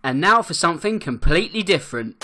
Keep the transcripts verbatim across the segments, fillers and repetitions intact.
And now for something completely different.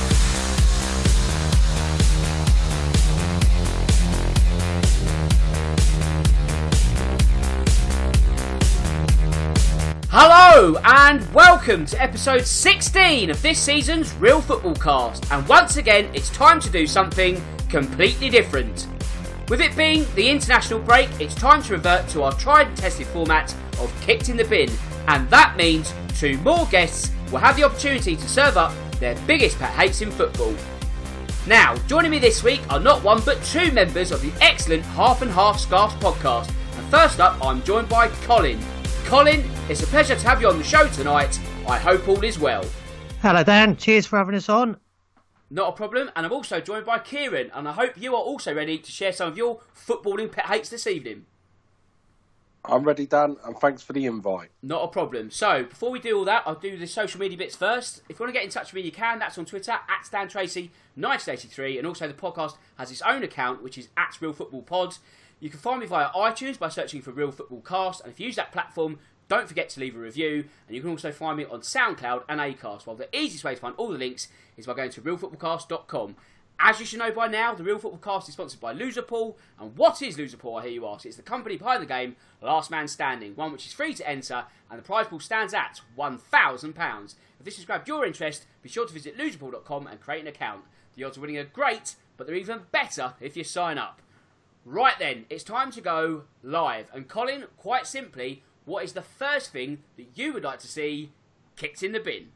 Hello and welcome to episode sixteen of this season's Real Football Cast. And once again, it's time to do something completely different. With it being the international break, it's time to revert to our tried and tested format of Kicked in the Bin. And that means two more guests will have the opportunity to serve up their biggest pet hates in football. Now, joining me this week are not one but two members of the excellent Half and Half Scarves podcast. And first up, I'm joined by Colin. Colin, it's a pleasure to have you on the show tonight. I hope all is well. Hello Dan, cheers for having us on. Not a problem, and I'm also joined by Kieran, and I hope you are also ready to share some of your footballing pet hates this evening. I'm ready, Dan, and thanks for the invite. Not a problem. So, before we do all that, I'll do the social media bits first. If you want to get in touch with me, you can. That's on Twitter, at Stan Tracy nineteen eighty-three, and also the podcast has its own account, which is at Real Football Pod. You can find me via iTunes by searching for Real Football Cast, and if you use that platform, don't forget to leave a review, and you can also find me on SoundCloud and Acast. Well, the easiest way to find all the links is by going to real football cast dot com. As you should know by now, the Real Football Cast is sponsored by Loserpool. And what is Loserpool, I hear you ask? It's the company behind the game, Last Man Standing, one which is free to enter, and the prize pool stands at one thousand pounds. If this has grabbed your interest, be sure to visit loserpool dot com and create an account. The odds of winning are great, but they're even better if you sign up. Right then, it's time to go live. And Colin, quite simply, what is the first thing that you would like to see kicked in the bin?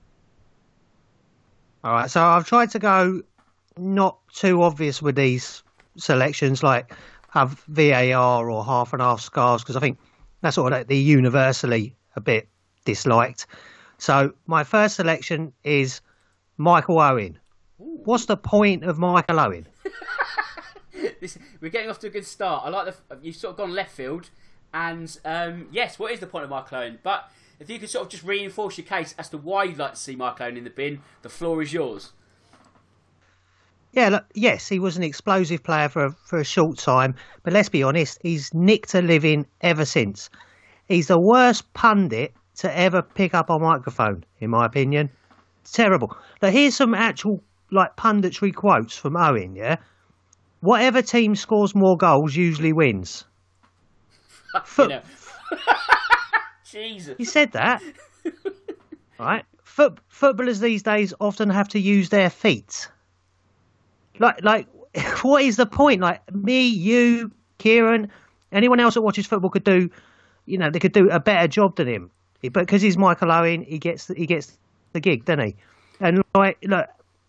All right, so I've tried to go not too obvious with these selections, like have V A R or half and half scarves, because I think that's sort of like the universally a bit disliked. So my first selection is Michael Owen. Ooh. What's the point of Michael Owen? this, we're getting off to a good start. I like the you've sort of gone left field, and um, yes, what is the point of Michael Owen? But if you could sort of just reinforce your case as to why you'd like to see Michael Owen in the bin, the floor is yours. Yeah, look, yes, he was an explosive player for a, for a short time, but let's be honest, he's nicked a living ever since. He's the worst pundit to ever pick up a microphone, in my opinion. It's terrible. Now, here's some actual like punditry quotes from Owen, yeah? Whatever team scores more goals usually wins. Foot- Jesus. He said that. Right? Foot- footballers these days often have to use their feet. Like, like, what is the point? Like, me, you, Kieran, anyone else that watches football could do, you know, they could do a better job than him. But because he's Michael Owen, he gets he gets the gig, doesn't he? And like, look,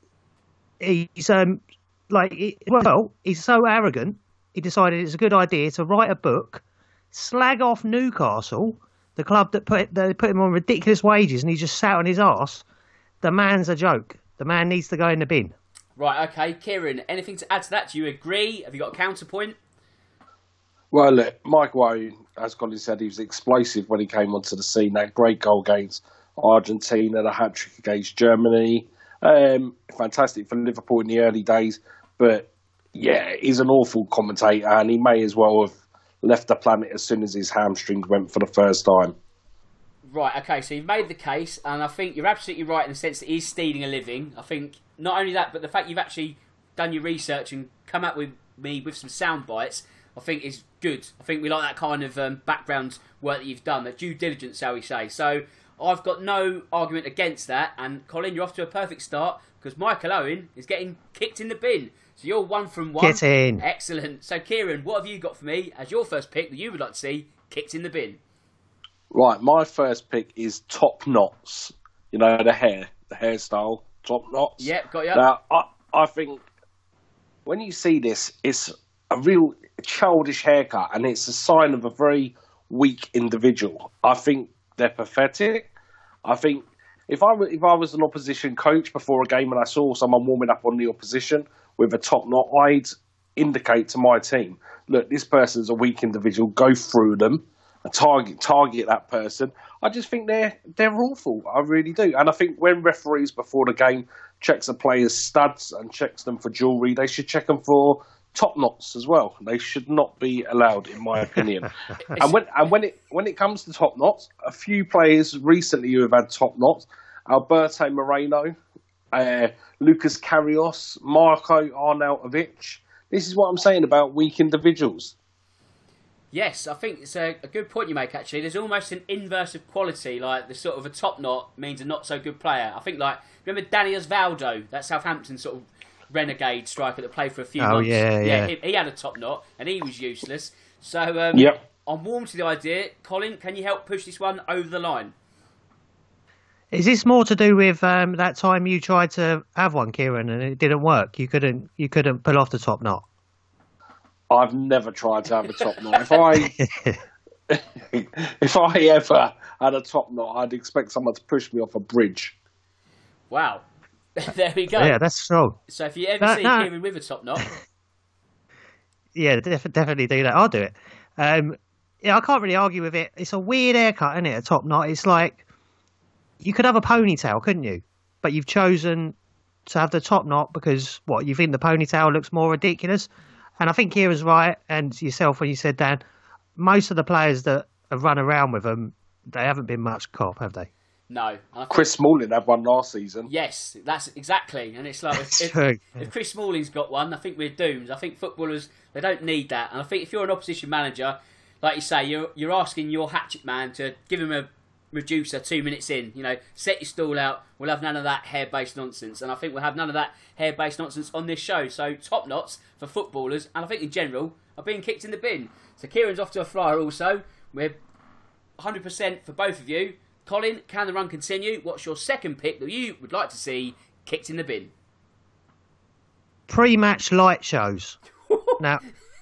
he's um, like, well, he's so arrogant. He decided it's a good idea to write a book, slag off Newcastle, the club that put they put him on ridiculous wages, and he just sat on his arse. The man's a joke. The man needs to go in the bin. Right, okay. Kieran, anything to add to that? Do you agree? Have you got a counterpoint? Well, look, Michael Owen, as Colin said, he was explosive when he came onto the scene. That great goal against Argentina, the hat-trick against Germany. Um, fantastic for Liverpool in the early days. But, yeah, he's an awful commentator, and he may as well have left the planet as soon as his hamstring went for the first time. Right, okay, so you've made the case, and I think you're absolutely right in the sense that he's stealing a living. I think not only that, but the fact you've actually done your research and come up with me with some sound bites, I think is good. I think we like that kind of um, background work that you've done, that due diligence, shall we say. So I've got no argument against that, and Colin, you're off to a perfect start, because Michael Owen is getting kicked in the bin. So you're one from one. Get in. Excellent. So Kieran, what have you got for me as your first pick that you would like to see kicked in the bin? Right, my first pick is Top Knots. You know, the hair, the hairstyle, Top Knots. Yeah, got you. Now, I, I think when you see this, it's a real childish haircut, and it's a sign of a very weak individual. I think they're pathetic. I think if I, if I was an opposition coach before a game and I saw someone warming up on the opposition with a top knot, I'd indicate to my team, look, this person's a weak individual, go through them. A target target that person. I just think they're they're awful. I really do. And I think when referees before the game checks a player's studs and checks them for jewellery, they should check them for top knots as well. They should not be allowed, in my opinion. and when and when it when it comes to top knots, a few players recently who have had top knots Alberto Moreno, uh, Lucas Carrios, Marco Arnautovic. This is what I'm saying about weak individuals. Yes, I think it's a, a good point you make, actually. There's almost an inverse of quality, like the sort of a top knot means a not so good player. I think, like, remember Danny Osvaldo, that Southampton sort of renegade striker that played for a few oh, months? yeah, yeah. He, he had a top knot, and he was useless. So, um, yep. I'm warm to the idea. Colin, can you help push this one over the line? Is this more to do with um, that time you tried to have one, Kieran, and it didn't work? You couldn't, you couldn't pull off the top knot. I've never tried to have a top knot. If I, if I ever had a top knot, I'd expect someone to push me off a bridge. Wow, there we go. Yeah, that's strong. So if you ever that, see that... Kieran with a top knot, yeah, def- definitely do that. I'll do it. Um, yeah, I can't really argue with it. It's a weird haircut, isn't it? A top knot. It's like you could have a ponytail, couldn't you? But you've chosen to have the top knot because what? You think the ponytail looks more ridiculous? And I think Kieran's right, and yourself when you said, Dan, most of the players that have run around with them, they haven't been much cop, have they? no. Chris Smalling had one last season. Yes, that's exactly. And it's like, if, if, true. if Chris Smalling's got one, I think we're doomed. I think footballers, they don't need that. And I think if you're an opposition manager, like you say, you're you're asking your hatchet man to give him a reducer two minutes in. You know, set your stall out. We'll have none of that hair-based nonsense. And I think we'll have none of that hair-based nonsense on this show. So top knots for footballers, and I think in general, are being kicked in the bin. So Kieran's off to a flyer also. We're one hundred percent for both of you. Colin, can the run continue? What's your second pick that you would like to see kicked in the bin? Pre-match light shows. Now,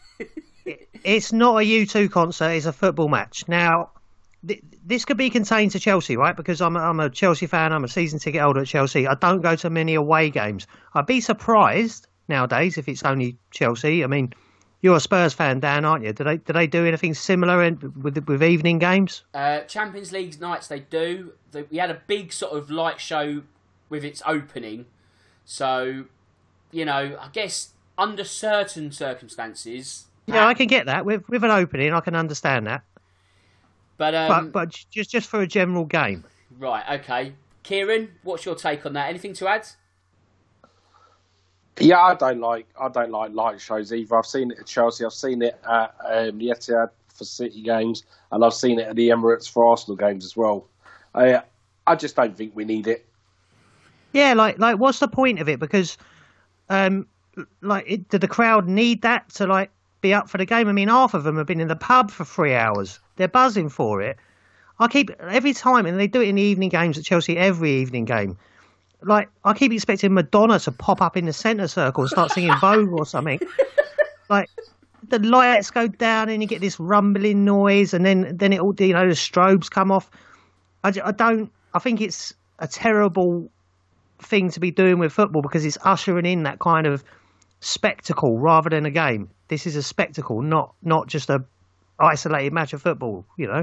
it's not a U two concert, it's a football match. Now, th- this could be contained to Chelsea, right? Because I'm a, I'm a Chelsea fan, I'm a season ticket holder at Chelsea. I don't go to many away games. I'd be surprised nowadays if it's only Chelsea. I mean, you're a Spurs fan, Dan, aren't you? Do they do they do anything similar in, with with evening games? Uh, Champions League nights, they do. They, we had a big sort of light show with its opening. So, you know, I guess under certain circumstances... Yeah, I can get that. With with an opening, I can understand that. But, um, but but just just for a general game. Right, okay. Kieran, what's your take on that? Anything to add? Yeah, I don't like I don't like light shows either. I've seen it at Chelsea, I've seen it at um, the Etihad for City games, and I've seen it at the Emirates for Arsenal games as well. I I just don't think we need it. Yeah, like like what's the point of it? Because um, like it, do the crowd need that to like be up for the game? I mean, half of them have been in the pub for three hours. They're buzzing for it. I keep every time, and they do it in the evening games at Chelsea. Every evening game. Like, I keep expecting Madonna to pop up in the centre circle and start singing Vogue or something. Like, the lights go down and you get this rumbling noise, and then, then it all, you know, the strobes come off. I, I don't, I think it's a terrible thing to be doing with football because it's ushering in that kind of spectacle rather than a game. This is a spectacle, not not just a isolated match of football, you know.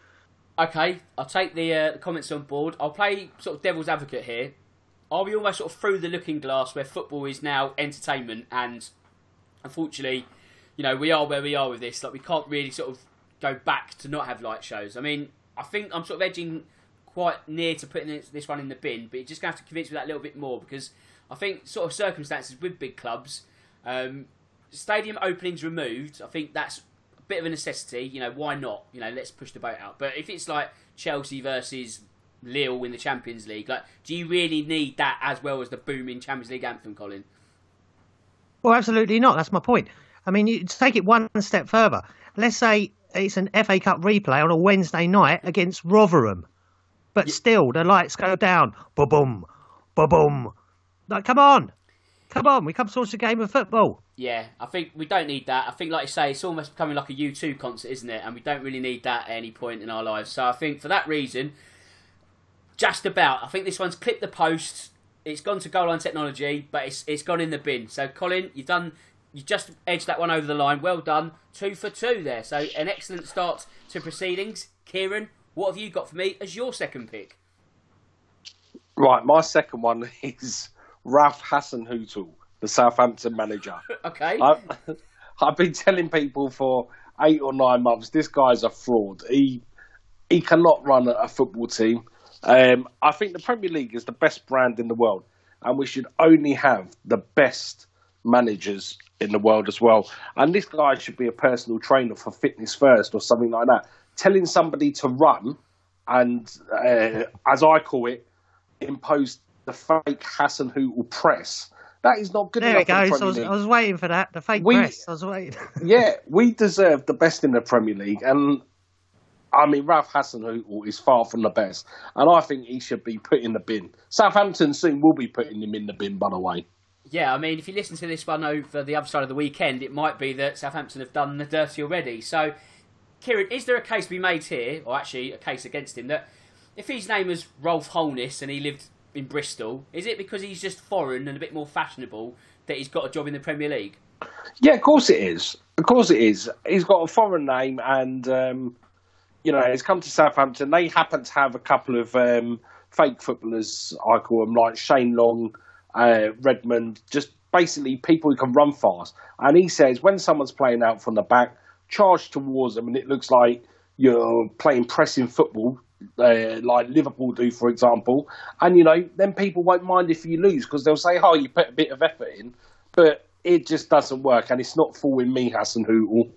Okay, I'll take the, uh, the comments on board. I'll play sort of devil's advocate here. Are we almost sort of through the looking glass where football is now entertainment, and unfortunately, you know, we are where we are with this. Like, we can't really sort of go back to not have light shows. I mean, I think I'm sort of edging quite near to putting this one in the bin, but you're just going to have to convince me that a little bit more, because I think sort of circumstances with big clubs, um, stadium openings removed, I think that's a bit of a necessity. You know, why not? You know, let's push the boat out. But if it's like Chelsea versus Lille in the Champions League, like, do you really need that as well as the booming Champions League anthem, Colin? Well, absolutely not. That's my point. I mean, you take it one step further. Let's say it's an F A Cup replay on a Wednesday night against Rotherham, but yeah. Still the lights go down. Ba-boom, ba-boom. Like, come on, come on. We come to watch a game of football. Yeah, I think we don't need that. I think, like you say, it's almost becoming like a U two concert, isn't it? And we don't really need that at any point in our lives. So I think for that reason, just about. I think this one's clipped the post. It's gone to goal line technology, but it's it's gone in the bin. So Colin, you've done, you just edged that one over the line. Well done, two for two there. So an excellent start to proceedings. Kieran, what have you got for me as your second pick? Right, my second one is Ralph Hasenhüttl, the Southampton manager. Okay. I've, I've been telling people for eight or nine months this guy's a fraud. He he cannot run a, a football team. Um, I think the Premier League is the best brand in the world, and we should only have the best managers in the world as well. And this guy should be a personal trainer for Fitness First or something like that, telling somebody to run and, uh, as I call it, impose the fake Hasenhüttl press. That is not good there enough. There it goes. The I was, League. I was waiting for that. The fake we, press. I was waiting. Yeah, we deserve the best in the Premier League, and I mean, Ralph Hasenhüttl is far from the best, and I think he should be put in the bin. Southampton soon will be putting him in the bin, by the way. Yeah, I mean, if you listen to this one over the other side of the weekend, it might be that Southampton have done the dirty already. So, Kieran, is there a case to be made here, or actually a case against him, that if his name was Rolf Holness and he lived in Bristol, is it because he's just foreign and a bit more fashionable that he's got a job in the Premier League? Yeah, of course it is. Of course it is. He's got a foreign name and... Um, You know, he's come to Southampton. They happen to have a couple of um, fake footballers, I call them, like Shane Long, uh, Redmond, just basically people who can run fast. And he says when someone's playing out from the back, charge towards them, and it looks like you're playing pressing football, uh, like Liverpool do, for example. And, you know, then people won't mind if you lose because they'll say, oh, you put a bit of effort in. But it just doesn't work, and it's not fooling me, Hasenhüttl.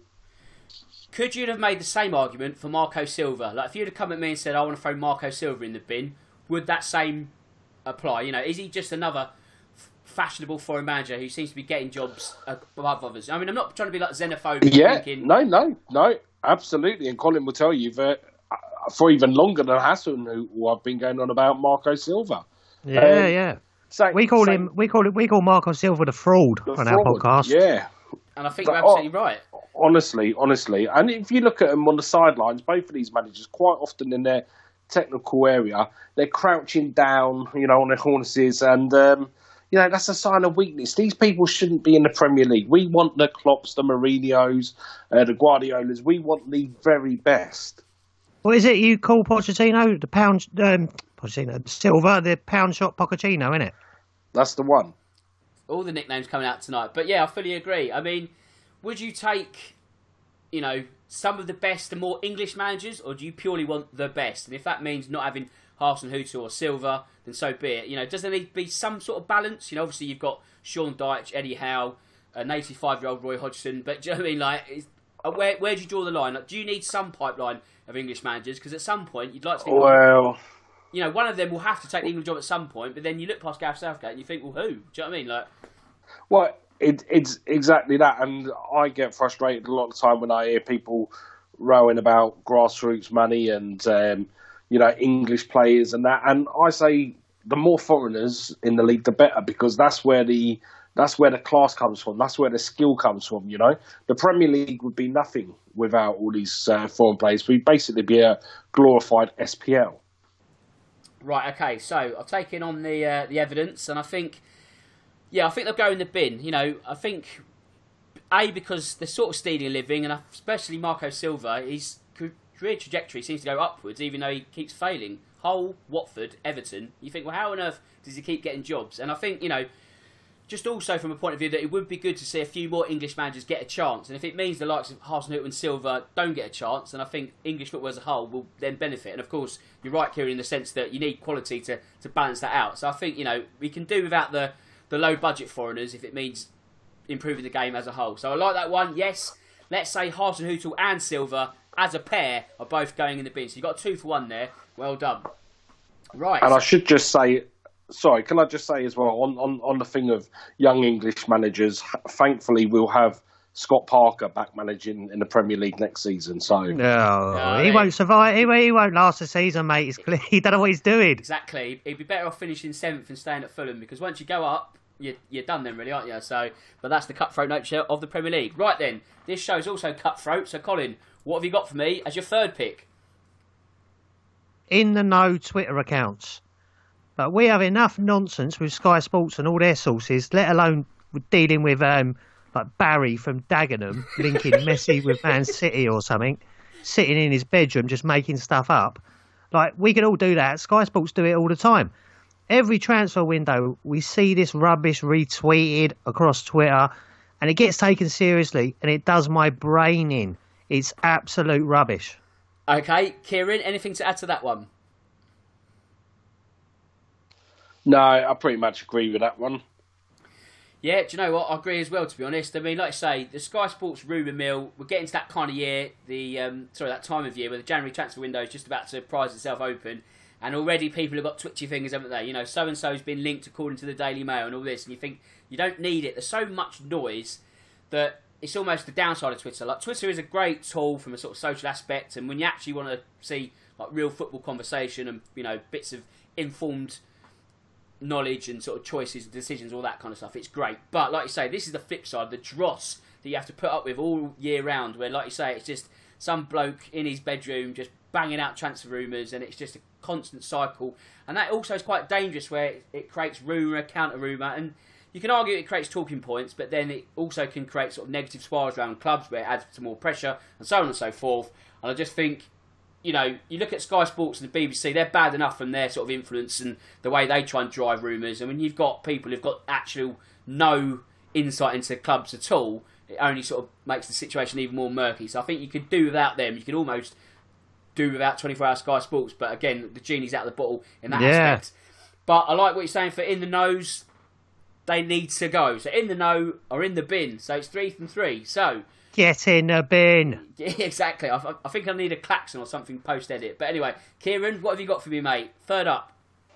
Could you have made the same argument for Marco Silva? Like, if you'd have come at me and said, I want to throw Marco Silva in the bin, would that same apply? You know, is he just another f- fashionable foreign manager who seems to be getting jobs above others? I mean, I'm not trying to be like xenophobic. Yeah, thinking... no, no, no, absolutely. And Colin will tell you that for even longer than Hasenhüttl, I've been going on about Marco Silva. Yeah, um, yeah. So, we call so, him, we call it, we call Marco Silva the fraud the on fraud, our podcast. Yeah. And I think But, you're absolutely oh, right. Honestly, honestly. And if you look at them on the sidelines, both of these managers, quite often in their technical area, they're crouching down, you know, on their harnesses. And, um, you know, that's a sign of weakness. These people shouldn't be in the Premier League. We want the Klopps, the Mourinhos, uh, the Guardiolas. We want the very best. What is it you call Pochettino? The pound, um, Pochettino, Silva, the pound shot Pochettino, isn't it? That's the one. All the nicknames coming out tonight. But yeah, I fully agree. I mean, would you take, you know, some of the best and more English managers, or do you purely want the best? And if that means not having Hasenhüttl or Silva, then so be it. You know, does there need to be some sort of balance? You know, obviously you've got Sean Dyche, Eddie Howe, an eighty-five-year-old Roy Hodgson, but do you know what I mean? Like, is, uh, where where do you draw the line? Like, do you need some pipeline of English managers? Because at some point you'd like to think, well, you know, one of them will have to take the England job at some point. But then you look past Gareth Southgate and you think, well, who? Do you know what I mean? Like, well, it, it's exactly that, and I get frustrated a lot of the time when I hear people rowing about grassroots money and um, you know, English players and that. And I say the more foreigners in the league, the better, because that's where the that's where the class comes from. That's where the skill comes from. You know, the Premier League would be nothing without all these uh, foreign players. We'd basically be a glorified S P L. Right. Okay. So I've taken on the uh, the evidence, and I think. Yeah, I think they'll go in the bin. You know, I think, A, because they're sort of stealing a living, and especially Marco Silva, his career trajectory seems to go upwards, even though he keeps failing. Hull, Watford, Everton, you think, well, how on earth does he keep getting jobs? And I think, you know, just also from a point of view that it would be good to see a few more English managers get a chance. And if it means the likes of Hasenhüttl and Silva don't get a chance, then I think English football as a whole will then benefit. And of course, you're right, Kieran, in the sense that you need quality to, to balance that out. So I think, you know, we can do without the... the low-budget foreigners if it means improving the game as a whole. So I like that one. Yes, let's say Hasenhüttl and Silva as a pair are both going in the bin. So you've got two for one there. Well done. Right. And I should just say, sorry, can I just say as well, on, on, on the thing of young English managers, thankfully we'll have Scott Parker back managing in the Premier League next season. So no, no he won't survive. He, he won't last the season, mate. It's clear. He don't know what he's doing. Exactly. He'd be better off finishing seventh and staying at Fulham, because once you go up, you're, you're done then, really, aren't you? So, but that's the cutthroat nature of the Premier League. Right then, this show's also cutthroat. So, Colin, what have you got for me as your third pick? In the know Twitter accounts, but we have enough nonsense with Sky Sports and all their sources, let alone dealing with um. like Barry from Dagenham linking Messi with Man City or something, sitting in his bedroom just making stuff up. Like, we can all do that. Sky Sports do it all the time. Every transfer window, we see this rubbish retweeted across Twitter, and it gets taken seriously, and it does my brain in. It's absolute rubbish. Okay, Kieran, anything to add to that one? No, I pretty much agree with that one. Yeah, do you know what? I agree as well, to be honest. I mean, like I say, the Sky Sports rumour mill, we're getting to that kind of year, the um, sorry, that time of year where the January transfer window is just about to prize itself open, and already people have got twitchy fingers, haven't they? You know, so-and-so's been linked according to the Daily Mail and all this, and you think, you don't need it. There's so much noise that it's almost the downside of Twitter. Like, Twitter is a great tool from a sort of social aspect, and when you actually want to see like real football conversation and, you know, bits of informed knowledge and sort of choices and decisions, all that kind of stuff, it's great. But like you say, this is the flip side, the dross that you have to put up with all year round, where, like you say, it's just some bloke in his bedroom just banging out transfer rumours, and it's just a constant cycle. And that also is quite dangerous, where it, it creates rumour, counter-rumour, and you can argue it creates talking points, but then it also can create sort of negative spirals around clubs where it adds to more pressure, and so on and so forth. And I just think, you know, you look at Sky Sports and the B B C, they're bad enough from their sort of influence and the way they try and drive rumours. And when you've got people who've got actual no insight into clubs at all, it only sort of makes the situation even more murky. So I think you could do without them. You could almost do without twenty-four hour Sky Sports. But again, the genie's out of the bottle in that yeah. aspect. But I like what you're saying for in the knows, they need to go. So in the know or in the bin. So it's three from three. So get in the bin. Yeah, exactly. I, I think I need a klaxon or something post-edit. But anyway, Kieran, what have you got for me, mate? Third up.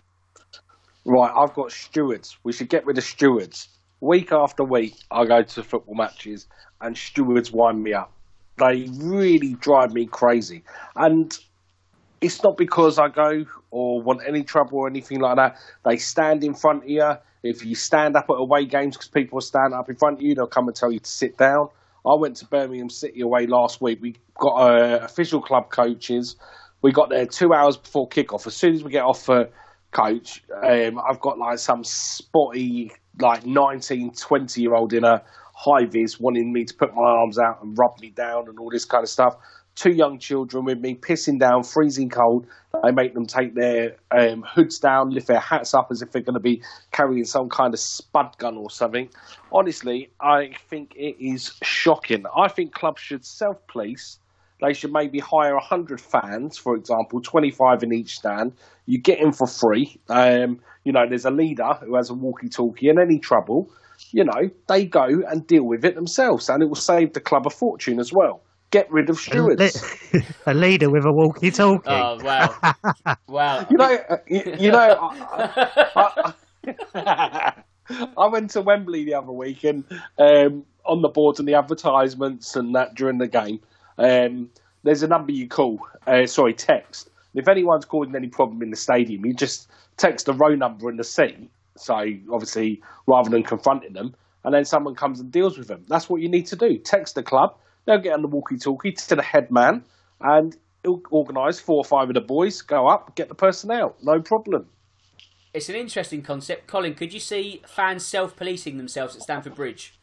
Right, I've got stewards. We should get rid of stewards. Week after week, I go to football matches and stewards wind me up. They really drive me crazy. And it's not because I go or want any trouble or anything like that. They stand in front of you. If you stand up at away games because people stand up in front of you, they'll come and tell you to sit down. I went to Birmingham City away last week. We got uh, official club coaches. We got there two hours before kickoff. As soon as we get off for coach, um, I've got like some spotty, like nineteen, twenty year old in a high vis wanting me to put my arms out and rub me down and all this kind of stuff. Two young children with me, pissing down, freezing cold. They make them take their um, hoods down, lift their hats up as if they're going to be carrying some kind of spud gun or something. Honestly, I think it is shocking. I think clubs should self-police. They should maybe hire one hundred fans, for example, twenty-five in each stand. You get in for free. Um, you know, there's a leader who has a walkie-talkie, and any trouble, you know, they go and deal with it themselves, and it will save the club a fortune as well. Get rid of stewards. A leader with a walkie-talkie. Oh, wow. Wow. You know, you, you know, I, I, I, I went to Wembley the other week, and um, on the boards and the advertisements and that during the game, um, there's a number you call, uh, sorry, text. If anyone's causing any problem in the stadium, you just text the row number and the seat. So, obviously, rather than confronting them, and then someone comes and deals with them. That's what you need to do. Text the club. They'll get on the walkie-talkie to the head man and he'll organise four or five of the boys, go up, get the person out. No problem. It's an interesting concept. Colin, could you see fans self-policing themselves at Stamford Bridge?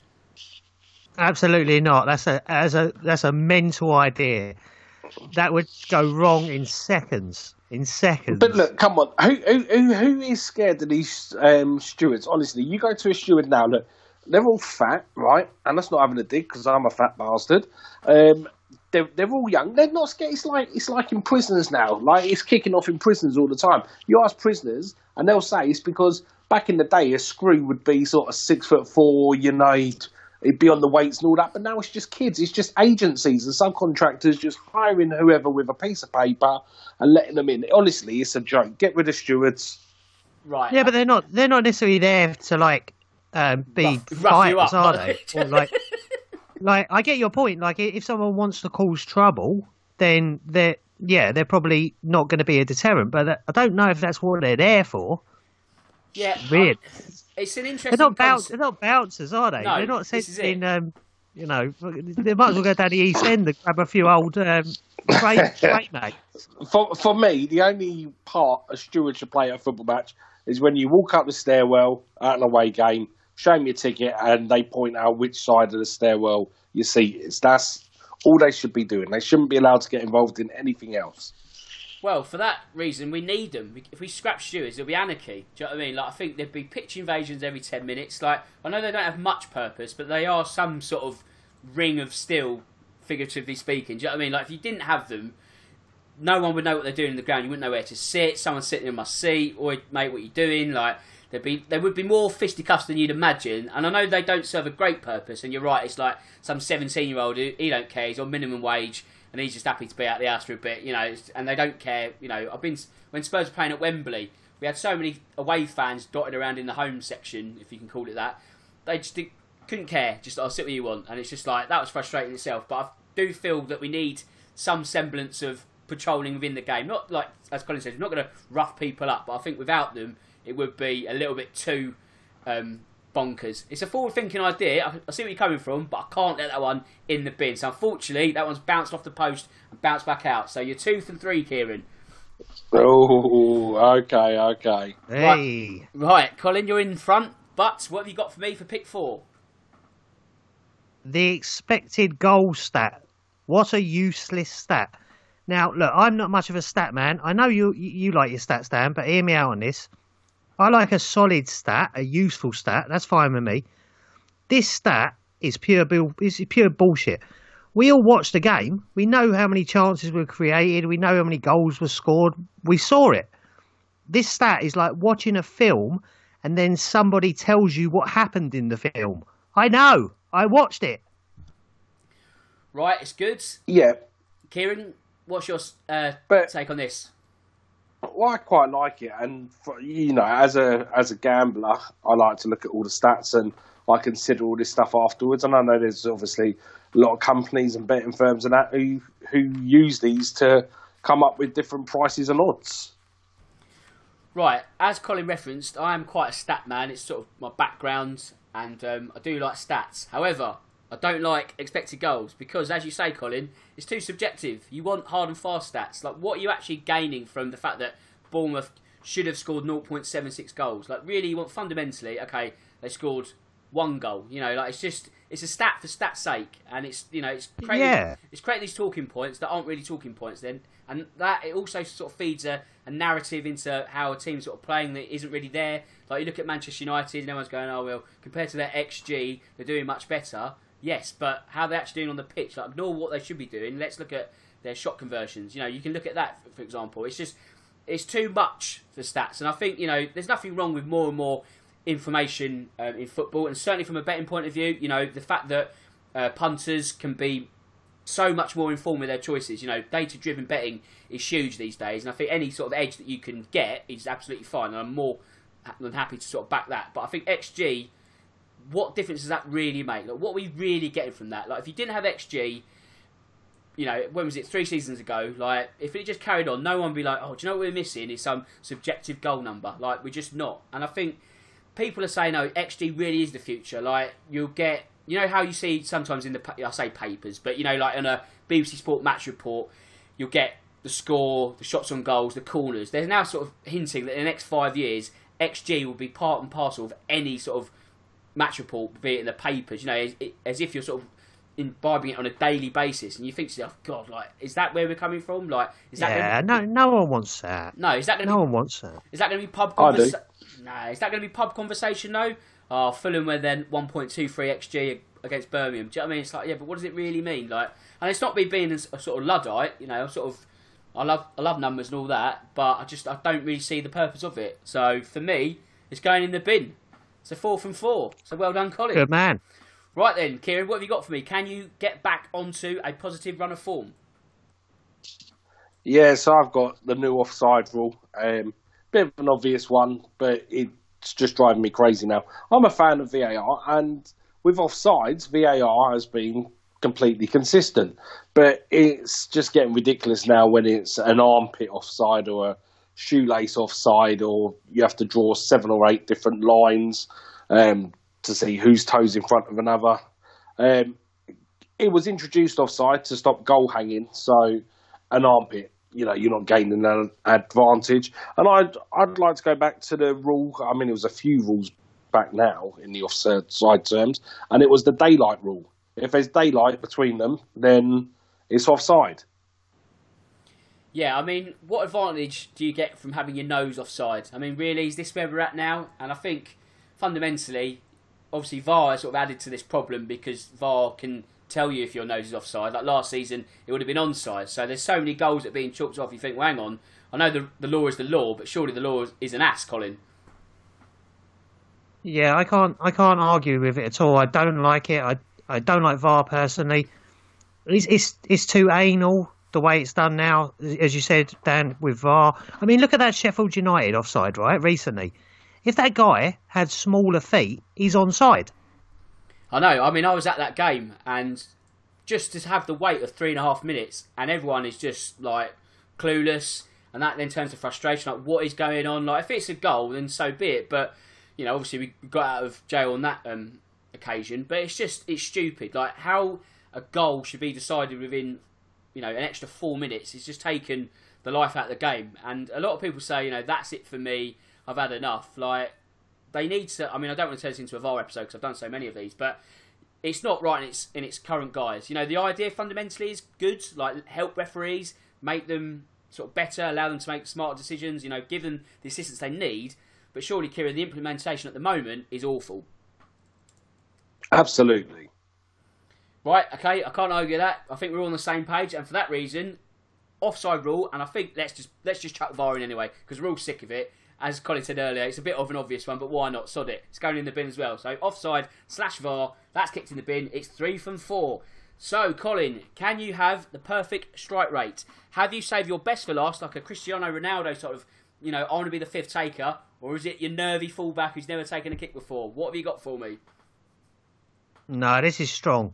Absolutely not. That's a, that's a, that's a mental idea. That would go wrong in seconds. In seconds. But look, come on. Who who, who is scared of these um, stewards? Honestly, you go to a steward now, look. They're all fat, right? And that's not having a dig because I'm a fat bastard. Um, they're, they're all young. They're not scared. It's like it's like in prisons now. Like it's kicking off in prisons all the time. You ask prisoners, and they'll say it's because back in the day, a screw would be sort of six foot four. You know, it'd, it'd be on the weights and all that. But now it's just kids. It's just agencies and subcontractors just hiring whoever with a piece of paper and letting them in. Honestly, it's a joke. Get rid of stewards. Right. Yeah, but they're not. They're not necessarily there to like. Um, be rough, rough you fighters, up, are they? Or like, like I get your point. Like, if someone wants to cause trouble, then they're yeah, they're probably not going to be a deterrent. But I don't know if that's what they're there for. Yeah, weird. Um, it's an interesting. They're not concept. they're not bouncers, are they? No, they're not this sending. Um, you know, they might as well go down the East End and grab a few old um, great, great mates. For for me, the only part a steward should play at a football match is when you walk up the stairwell at an away game. Show me your ticket, and they point out which side of the stairwell your seat is. That's all they should be doing. They shouldn't be allowed to get involved in anything else. Well, for that reason, we need them. If we scrap stewards, it'll be anarchy. Do you know what I mean? Like, I think there'd be pitch invasions every ten minutes. Like, I know they don't have much purpose, but they are some sort of ring of steel, figuratively speaking. Do you know what I mean? Like, if you didn't have them, no one would know what they're doing in the ground. You wouldn't know where to sit. Someone sitting in my seat. Or, mate, what are you doing? Like, there'd be there would be more fisticuffs than you'd imagine. And I know they don't serve a great purpose. And you're right, it's like some seventeen-year-old who he don't care. He's on minimum wage and he's just happy to be out the house for a bit, you know. And they don't care, you know. I've been when Spurs were playing at Wembley, we had so many away fans dotted around in the home section, if you can call it that. They just did, couldn't care. Just I'll sit where you want, and it's just like that was frustrating itself. But I do feel that we need some semblance of patrolling within the game. Not like, as Colin says, we're not going to rough people up, but I think without them, it would be a little bit too um, bonkers. It's a forward-thinking idea. I, I see where you're coming from, but I can't let that one in the bin. So unfortunately, that one's bounced off the post and bounced back out. So you're two from three, Kieran. Oh, okay, okay. Hey. Right, right, Colin, you're in front. But what have you got for me for pick four? The expected goal stat. What a useless stat. Now, look, I'm not much of a stat man. I know you you like your stats, Dan, but hear me out on this. I like a solid stat, a useful stat. That's fine with me. This stat is pure is pure bullshit. We all watched the game. We know how many chances were created. We know how many goals were scored. We saw it. This stat is like watching a film and then somebody tells you what happened in the film. I know. I watched it. Right, it's good. Yeah. Kieran, what's your uh, but, take on this? Well, I quite like it, and for, you know, as a as a gambler, I like to look at all the stats and I consider all this stuff afterwards. And I know there's obviously a lot of companies and betting firms and that who who use these to come up with different prices and odds. Right, as Colin referenced, I am quite a stat man. It's sort of my background, and um, I do like stats. However, I don't like expected goals because, as you say, Colin, it's too subjective. You want hard and fast stats. Like, what are you actually gaining from the fact that Bournemouth should have scored zero point seven six goals? Like, really, you want fundamentally, okay, they scored one goal. You know, like, it's just, it's a stat for stat's sake. And it's, you know, it's creating, yeah. it's creating these talking points that aren't really talking points then. And that, it also sort of feeds a, a narrative into how a team's sort of playing that isn't really there. Like, you look at Manchester United and everyone's going, oh, well, compared to their X G, they're doing much better. Yes, but how they're actually doing on the pitch, like, ignore what they should be doing. Let's look at their shot conversions. You know, you can look at that, for example. It's just, it's too much for stats. And I think, you know, there's nothing wrong with more and more information um, in football. And certainly from a betting point of view, you know, the fact that uh, punters can be so much more informed with their choices. You know, data-driven betting is huge these days. And I think any sort of edge that you can get is absolutely fine. And I'm more than happy to sort of back that. But I think X G... what difference does that really make? Like, what are we really getting from that? Like, if you didn't have X G, you know, when was it? Three seasons ago. Like, if it just carried on, no one would be like, oh, do you know what we're missing? Is some subjective goal number. Like, we're just not. And I think people are saying, no, X G really is the future. Like, you'll get, you know how you see sometimes in the, I say papers, but, you know, like on a B B C Sport match report, you'll get the score, the shots on goals, the corners. They're now sort of hinting that in the next five years, X G will be part and parcel of any sort of match report, be it in the papers, you know, as, as if you're sort of imbibing it on a daily basis, and you think to yourself, God, like, is that where we're coming from? Like, is that yeah, gonna be... no, no one wants that. No, is that going to no be... one wants that. Is that going to be pub I do. conversation? No, is that going to be pub conversation? No. Oh, Fulham were then one point two three X G against Birmingham. Do you know what I mean? It's like, yeah, but what does it really mean? Like, and it's not me being a sort of Luddite, you know, sort of. I love, I love numbers and all that, but I just, I don't really see the purpose of it. So for me, it's going in the bin. So four from four. So well done, Colin. Good man. Right then, Kieran, what have you got for me? Can you get back onto a positive run of form? Yeah, so I've got the new offside rule. Um, bit of an obvious one, but it's just driving me crazy now. I'm a fan of V A R, and with offsides, V A R has been completely consistent. But it's just getting ridiculous now when it's an armpit offside or a shoelace offside, or you have to draw seven or eight different lines um, to see whose toes in front of another. Um, it was introduced offside to stop goal hanging, so an armpit, you know, you're not gaining an advantage. And I'd I'd like to go back to the rule. I mean, it was a few rules back now in the offside terms, and it was the daylight rule. If there's daylight between them, then it's offside. Yeah, I mean, what advantage do you get from having your nose offside? I mean, really, is this where we're at now? And I think, fundamentally, obviously V A R has sort of added to this problem because V A R can tell you if your nose is offside. Like last season, it would have been onside. So there's so many goals that are being chalked off. You think, well, hang on, I know the, the law is the law, but surely the law is, is an ass, Colin. Yeah, I can't I can't argue with it at all. I don't like it. I I don't like V A R personally. It's it's, it's too anal the way it's done now, as you said, Dan, with V A R. I mean, look at that Sheffield United offside, right, recently. If that guy had smaller feet, he's onside. I know. I mean, I was at that game, and just to have the wait of three and a half minutes, and everyone is just like clueless, and that then turns to frustration. Like, what is going on? Like, if it's a goal, then so be it. But you know, obviously, we got out of jail on that um, occasion. But it's just it's stupid. Like, how a goal should be decided within, you know, an extra four minutes. It's just taken the life out of the game. And a lot of people say, you know, that's it for me. I've had enough. Like, they need to. I mean, I don't want to turn this into a V A R episode because I've done so many of these, but it's not right in its in its current guise. You know, the idea fundamentally is good. Like, help referees, make them sort of better, allow them to make smarter decisions. You know, give them the assistance they need. But surely, Kieran, the implementation at the moment is awful. Absolutely. Right, okay, I can't argue that. I think we're all on the same page, and for that reason, offside rule, and I think let's just let's just chuck V A R in anyway, because we're all sick of it. As Colin said earlier, it's a bit of an obvious one, but why not? Sod it. It's going in the bin as well. So offside slash V A R, that's kicked in the bin. It's three from four. So, Colin, can you have the perfect strike rate? Have you saved your best for last, like a Cristiano Ronaldo sort of, you know, I want to be the fifth taker, or is it your nervy fullback who's never taken a kick before? What have you got for me? No, this is strong.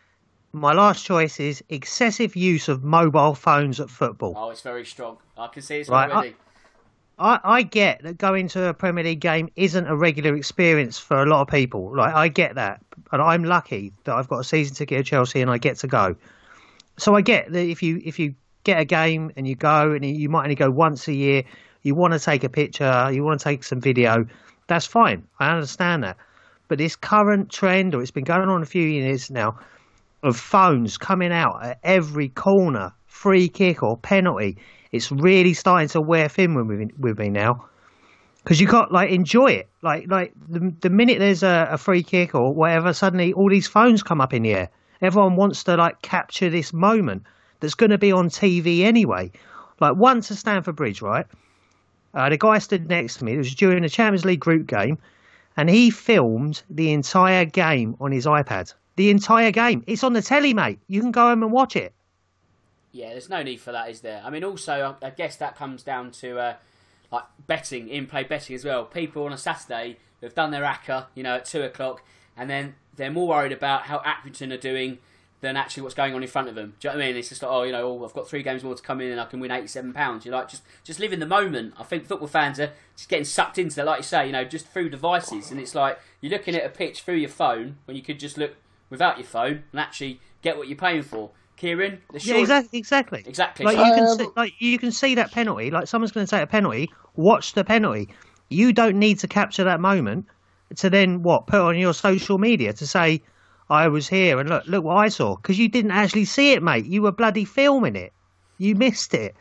My last choice is excessive use of mobile phones at football. Oh, it's very strong. I can see it's right, already. I, I get that going to a Premier League game isn't a regular experience for a lot of people. Like, I get that. And I'm lucky that I've got a season ticket at Chelsea and I get to go. So I get that if you if you get a game and you go and you might only go once a year, you want to take a picture, you want to take some video, that's fine. I understand that. But this current trend, or it's been going on a few years now, of phones coming out at every corner, free kick or penalty, it's really starting to wear thin with me, with me now. Because you can't, like, enjoy it. Like, like the, the minute there's a, a free kick or whatever, suddenly all these phones come up in the air. Everyone wants to, like, capture this moment that's going to be on T V anyway. Like, once at Stamford Bridge, right? Uh, the guy stood next to me. It was during the Champions League group game. And he filmed the entire game on his iPad. The entire game. It's on the telly, mate. You can go home and watch it. Yeah, there's no need for that, is there? I mean, also, I guess that comes down to uh, like betting, in-play betting as well. People on a Saturday who have done their A C C A, you know, at two o'clock, and then they're more worried about how Accrington are doing than actually what's going on in front of them. Do you know what I mean? It's just like, oh, you know, oh, I've got three games more to come in and I can win eighty-seven pounds. You're like, just just live in the moment. I think football fans are just getting sucked into that, like you say, you know, just through devices. And it's like, you're looking at a pitch through your phone when you could just look without your phone and actually get what you're paying for. Kieran, the short... yeah, exactly, exactly, exactly. Like so, you can, um, see, like you can see that penalty. Like someone's going to take a penalty. Watch the penalty. You don't need to capture that moment to then what put on your social media to say, I was here and look, look what I saw, because you didn't actually see it, mate. You were bloody filming it. You missed it.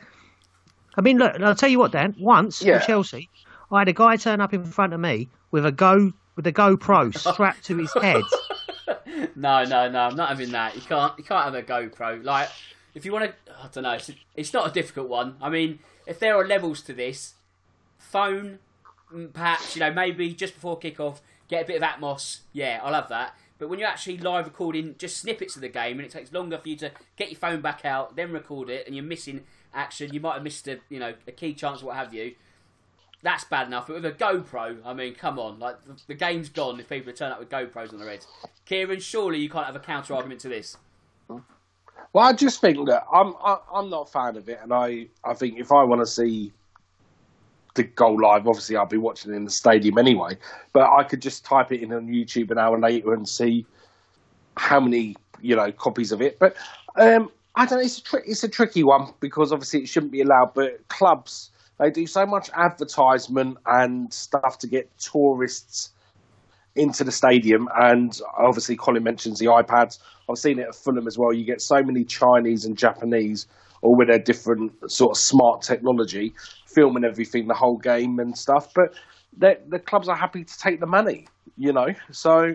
I mean, look, I'll tell you what, Dan. Once Yeah. for Chelsea, I had a guy turn up in front of me with a go with a GoPro strapped to his head. No, no, no. I'm not having that. You can't. You can't have a GoPro. Like, if you want to, I don't know. It's, it's not a difficult one. I mean, if there are levels to this, phone, perhaps, you know, maybe just before kick-off, get a bit of Atmos. Yeah, I'll have that. But when you're actually live recording just snippets of the game, and it takes longer for you to get your phone back out, then record it, and you're missing action, you might have missed a, you know, a key chance or what have you. That's bad enough. But with a GoPro, I mean, come on, like the, the game's gone if people turn up with GoPros on their heads. Kieran, surely you can't have a counter argument to this. Well, I just think that I'm I, I'm not a fan of it, and I, I think if I want to see the goal live, obviously I'll be watching it in the stadium anyway. But I could just type it in on YouTube an hour later and see how many you know copies of it. But um, I don't know. It's a tri- it's a tricky one because obviously it shouldn't be allowed. But clubs, they do so much advertisement and stuff to get tourists into the stadium, and obviously Colin mentions the iPads. I've seen it at Fulham as well. You get so many Chinese and Japanese, all with their different sort of smart technology, filming everything, the whole game and stuff. But the clubs are happy to take the money, you know. So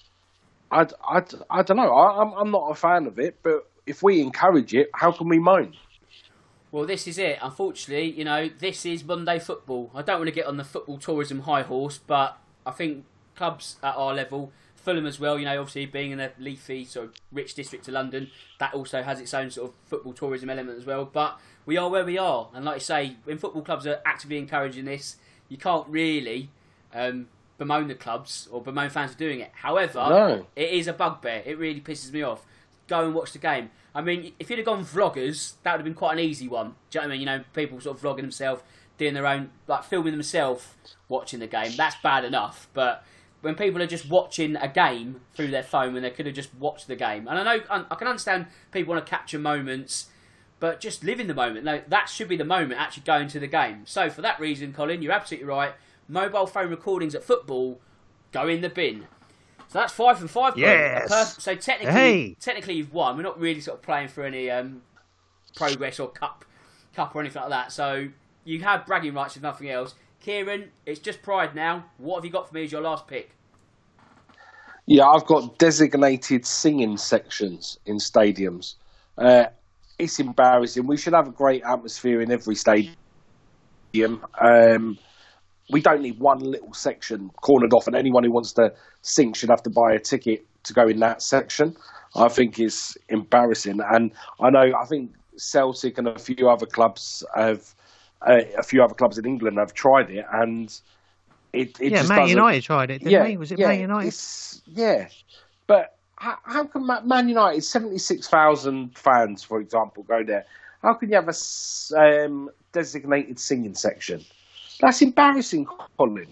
I, I, I don't know. I, I'm I'm not a fan of it, but if we encourage it, how can we moan? Well, this is it. Unfortunately, you know, this is Monday football. I don't want to get on the football tourism high horse, but I think clubs at our level, Fulham as well, you know, obviously being in a leafy, sort of rich district of London, that also has its own sort of football tourism element as well. But we are where we are. And like I say, when football clubs are actively encouraging this, you can't really um, bemoan the clubs or bemoan fans for doing it. However, no. it is a bugbear. It really pisses me off. Go and watch the game. I mean, if you'd have gone vloggers, that would have been quite an easy one. Do you know what I mean? You know, people sort of vlogging themselves, doing their own, like filming themselves watching the game. That's bad enough. But when people are just watching a game through their phone when they could have just watched the game. And I know, I can understand people want to capture moments, but just live in the moment. No, that should be the moment, actually going to the game. So for that reason, Colin, you're absolutely right. Mobile phone recordings at football go in the bin. So that's five from five. Yes. Perf- so technically, hey. technically you've won. We're not really sort of playing for any um, progress or cup, cup or anything like that. So you have bragging rights if nothing else. Kieran, it's just Pride now. What have you got for me as your last pick? Yeah, I've got designated singing sections in stadiums. Uh, it's embarrassing. We should have a great atmosphere in every stadium. Um, we don't need one little section cornered off, and anyone who wants to sing should have to buy a ticket to go in that section. I think it's embarrassing. And I know, I think Celtic and a few other clubs have, uh, a few other clubs in England have tried it, and it, it yeah, just Man doesn't... United tried it, didn't yeah, they? Was it yeah, Man United? It's, yeah, but how, how can Man United, seventy-six thousand fans, for example, go there? How can you have a um, designated singing section? That's embarrassing, Colin.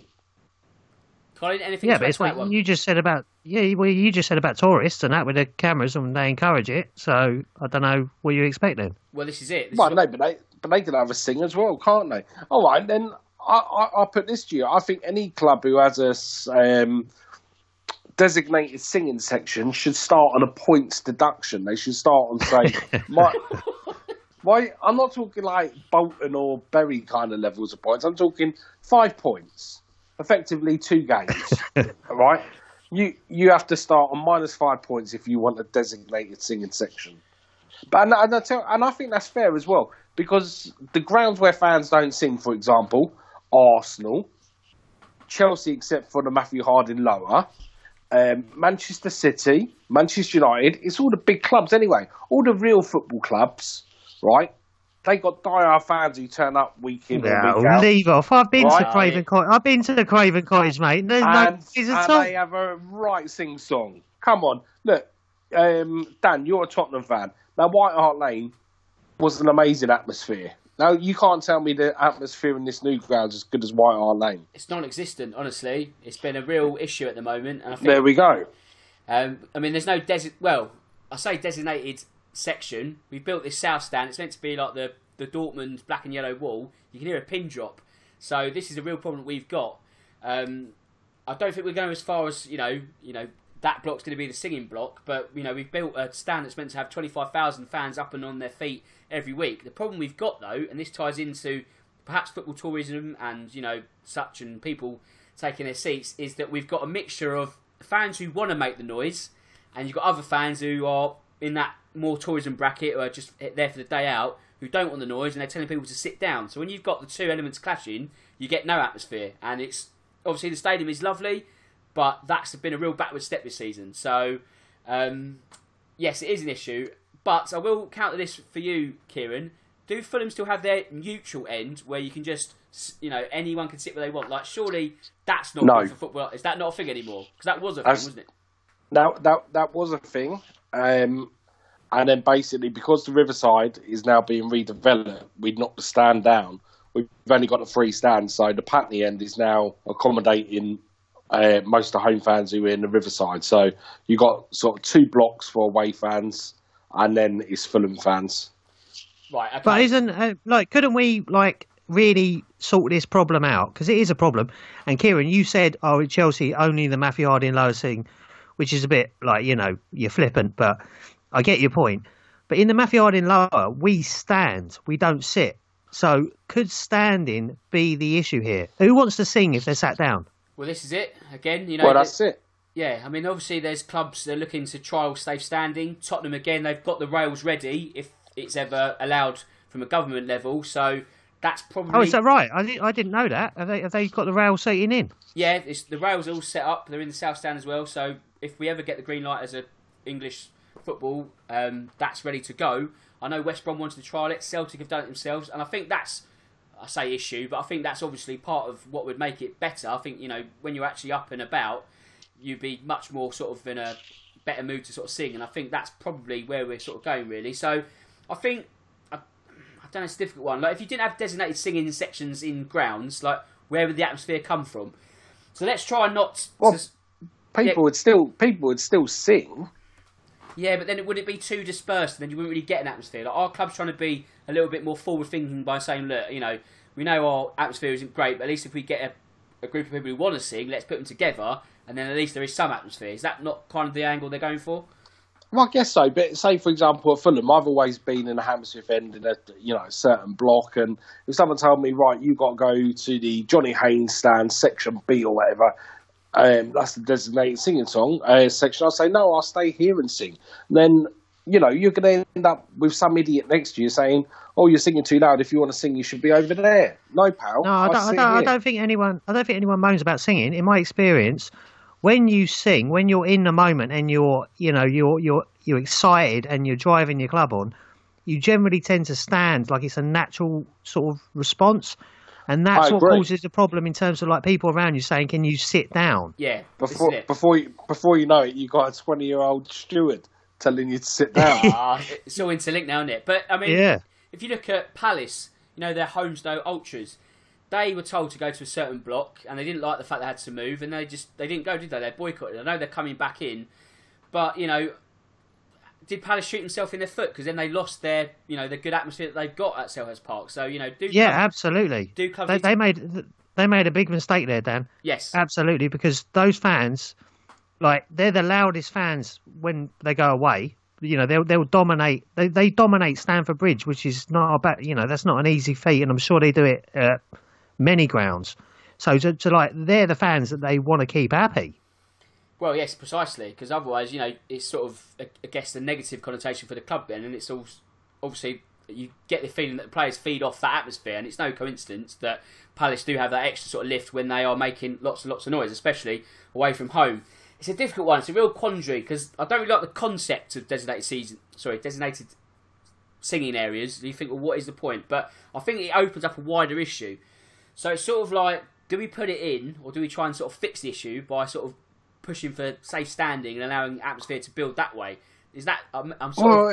Colin, anything? Yeah, but it's what you just said about yeah, well, you just said about tourists and that with the cameras, and they encourage it. So I don't know what you're expecting. Well, this is it. This well, is no, what... but they but they can have a sing as well, can't they? All right, then I, I I'll put this to you. I think any club who has a um, designated singing section should start on a points deduction. They should start on say my. Why? I'm not talking like Bolton or Bury kind of levels of points. I'm talking five points, effectively two games. All right, you you have to start on minus five points if you want a designated singing section. But and, and I tell, and I think that's fair as well, because the grounds where fans don't sing, for example, Arsenal, Chelsea, except for the Matthew Harding lower, um, Manchester City, Manchester United. It's all the big clubs anyway. All the real football clubs. Right, they got diehard fans who turn up week in no, and week out. Leave off. I've been right? to Craven Cottage. I've been to the Craven Cottage, mate. There's and, no there's a and song. they have a right sing song. Come on, look, um, Dan, you're a Tottenham fan. Now, White Hart Lane was an amazing atmosphere. Now, you can't tell me the atmosphere in this new ground is as good as White Hart Lane. It's non-existent, honestly. It's been a real issue at the moment. And I think, there we go. Um, I mean, there's no desi- well, I say designated section. We've built this south stand. It's meant to be like the, the Dortmund black and yellow wall. You can hear a pin drop. So this is a real problem that we've got. Um, I don't think we're going as far as, you know, you know, that block's going to be the singing block, but, you know, we've built a stand that's meant to have twenty-five thousand fans up and on their feet every week. The problem we've got, though, and this ties into perhaps football tourism and, you know, such, and people taking their seats, is that we've got a mixture of fans who want to make the noise, and you've got other fans who are in that more tourism bracket, or are just there for the day out, who don't want the noise, and they're telling people to sit down. So when you've got the two elements clashing, you get no atmosphere. And it's obviously the stadium is lovely, but that's been a real backward step this season. So um, yes, it is an issue. But I will counter this for you, Kieran. Do Fulham still have their neutral end where you can just, you know, anyone can sit where they want? Like, surely that's not no. good for football. Is that not a thing anymore? Because that was a That's, thing, wasn't it? That that that was a thing. Um, And then basically, because the Riverside is now being redeveloped, we'd knocked the stand down. We've only got a free stand, so the Putney end is now accommodating uh, most of the home fans who are in the Riverside. So you got sort of two blocks for away fans, and then it's Fulham fans. Right. Okay. But isn't uh, like couldn't we like really sort this problem out, because it is a problem? And Kieran, you said, oh, at Chelsea only the Matthew Harding lower sing, which is a bit like, you know, you're flippant, but I get your point. But in the Matthew Harding lower, we stand, we don't sit. So could standing be the issue here? Who wants to sing if they're sat down? Well, this is it. Again, you know. Well, that's it. Yeah, I mean, obviously there's clubs that are looking to trial safe standing. Tottenham, again, they've got the rails ready if it's ever allowed from a government level. So that's probably. Oh, is that right? I didn't, I didn't know that. Have they, have they got the rail seating in? Yeah, it's, the rails are all set up. They're in the South Stand as well. So if we ever get the green light as a English football, um, that's ready to go. I know West Brom wanted to trial it. Celtic have done it themselves, and I think that's, I say issue, but I think that's obviously part of what would make it better. I think, you know, when you're actually up and about, you'd be much more sort of in a better mood to sort of sing, and I think that's probably where we're sort of going really. So I think, I, I don't know, it's a difficult one. Like if you didn't have designated singing sections in grounds, like where would the atmosphere come from? So let's try not. Well, to, people yeah, would still people would still sing. Yeah, but then it, would it be too dispersed? And then you wouldn't really get an atmosphere. Like our club's trying to be a little bit more forward thinking by saying, look, you know, we know our atmosphere isn't great, but at least if we get a, a group of people who want to sing, let's put them together, and then at least there is some atmosphere. Is that not kind of the angle they're going for? Well, I guess so. But say, for example, at Fulham, I've always been in a Hammersmith end in a you know a certain block, and if someone told me, right, you've got to go to the Johnny Haynes stand, section B or whatever, um, that's the designated singing song uh, section, I'll say, no, I'll stay here and sing. Then, you know, you're going to end up with some idiot next to you saying, oh, you're singing too loud. If you want to sing, you should be over there. No, pal. No, I don't, I don't, I don't think anyone. I don't think anyone moans about singing. In my experience, when you sing, when you're in the moment and you're, you know, you're you're you're excited and you're driving your club on, you generally tend to stand like it's a natural sort of response, and that's what causes the problem in terms of like people around you saying, "Can you sit down?" Yeah, before before you before you know it, you got a twenty year old steward telling you to sit down. Ah, it's all interlinked now, isn't it? But I mean, yeah. If you look at Palace, you know, their Holmesdale Ultras, they were told to go to a certain block, and they didn't like the fact they had to move, and they just they didn't go, did they? They boycotted. I know they're coming back in, but you know, did Palace shoot themselves in their foot because then they lost their, you know, the good atmosphere that they've got at Selhurst Park? So you know, do yeah, clubs, absolutely. Do clubs they, they made they made a big mistake there, Dan. Yes, absolutely, because those fans, like, they're the loudest fans when they go away. You know, they'll they'll dominate. They they dominate Stamford Bridge, which is not about. You know, that's not an easy feat, and I'm sure they do it at many grounds. So to, to like, they're the fans that they want to keep happy. Well, yes, precisely, because otherwise, you know, it's sort of, I guess, the negative connotation for the club then, and it's all obviously you get the feeling that the players feed off that atmosphere, and it's no coincidence that Palace do have that extra sort of lift when they are making lots and lots of noise, especially away from home. It's a difficult one. It's a real quandary because I don't really like the concept of designated season. Sorry, designated singing areas. You think, well, what is the point? But I think it opens up a wider issue. So it's sort of like, do we put it in, or do we try and sort of fix the issue by sort of pushing for safe standing and allowing atmosphere to build that way? Is that I'm, I'm sort well, of...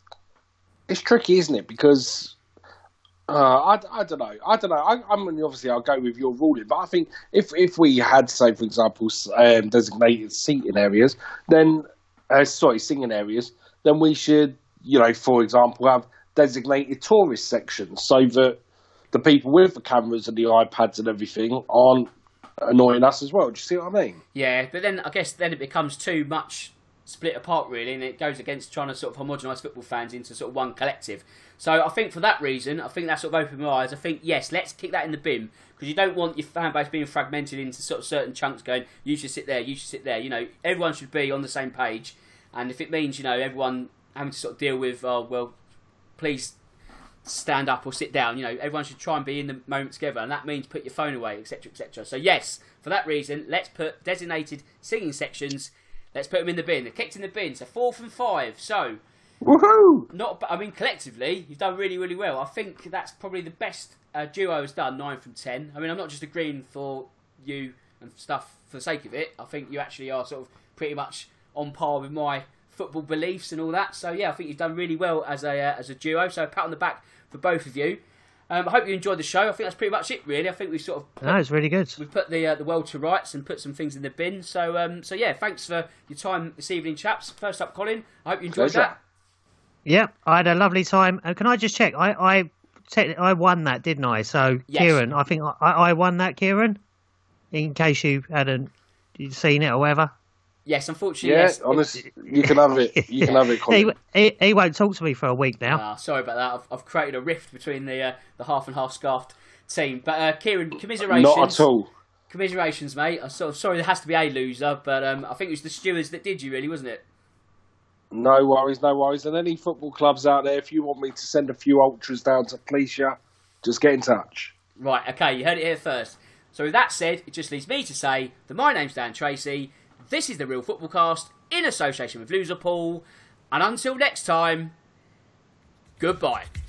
it's tricky, isn't it? Because uh, I, I don't know. I don't know. I, I mean, obviously, I'll go with your ruling, but I think if if we had, say, for example, um, designated seating areas, then uh, sorry, singing areas, then we should, you know, for example, have designated tourist sections so that the people with the cameras and the iPads and everything aren't annoying us as well. Do you see what I mean? Yeah, but then I guess then it becomes too much split apart really, and it goes against trying to sort of homogenise football fans into sort of one collective. So I think for that reason, I think that sort of opened my eyes. I think, yes, let's kick that in the bin, because you don't want your fan base being fragmented into sort of certain chunks going, you should sit there, you should sit there. You know, everyone should be on the same page, and if it means, you know, everyone having to sort of deal with, oh, well, please stand up or sit down, you know, everyone should try and be in the moment together, and that means put your phone away, etc, et cetera. So yes, for that reason, let's put designated singing sections. Let's put them in the bin. They're kicked in the bin. So four from five. So, woohoo! Not. I mean, collectively, you've done really, really well. I think that's probably the best uh, duo has done. Nine from ten. I mean, I'm not just agreeing for you and stuff for the sake of it. I think you actually are sort of pretty much on par with my football beliefs and all that. So yeah, I think you've done really well as a uh, as a duo. So a pat on the back for both of you. Um, I hope you enjoyed the show. I think that's pretty much it, really. I think we've sort of... Put, no, it's really good. We've put the uh, the world to rights and put some things in the bin. So, um, so yeah, thanks for your time this evening, chaps. First up, Colin. I hope you enjoyed Pleasure. that. Yeah, I had a lovely time. Uh, can I just check? I I, te- I won that, didn't I? So, yes. Kieran, I think I, I won that, Kieran, in case you hadn't seen it or whatever. Yes, unfortunately, yeah, yes. honestly, you can have it. You can have it, Colin. he, he, he won't talk to me for a week now. Ah, sorry about that. I've, I've created a rift between the uh, the half and half scarfed team. But uh, Kieran, commiserations. Not at all. Commiserations, mate. I'm sort of sorry there has to be a loser, but um, I think it was the stewards that did you, really, wasn't it? No worries, no worries. And any football clubs out there, if you want me to send a few ultras down to police you, Just get in touch. Right, okay, you heard it here first. So with that said, it just leaves me to say that my name's Dan Tracy. This is the Real Football Cast in association with Loserpool. And until next time, goodbye.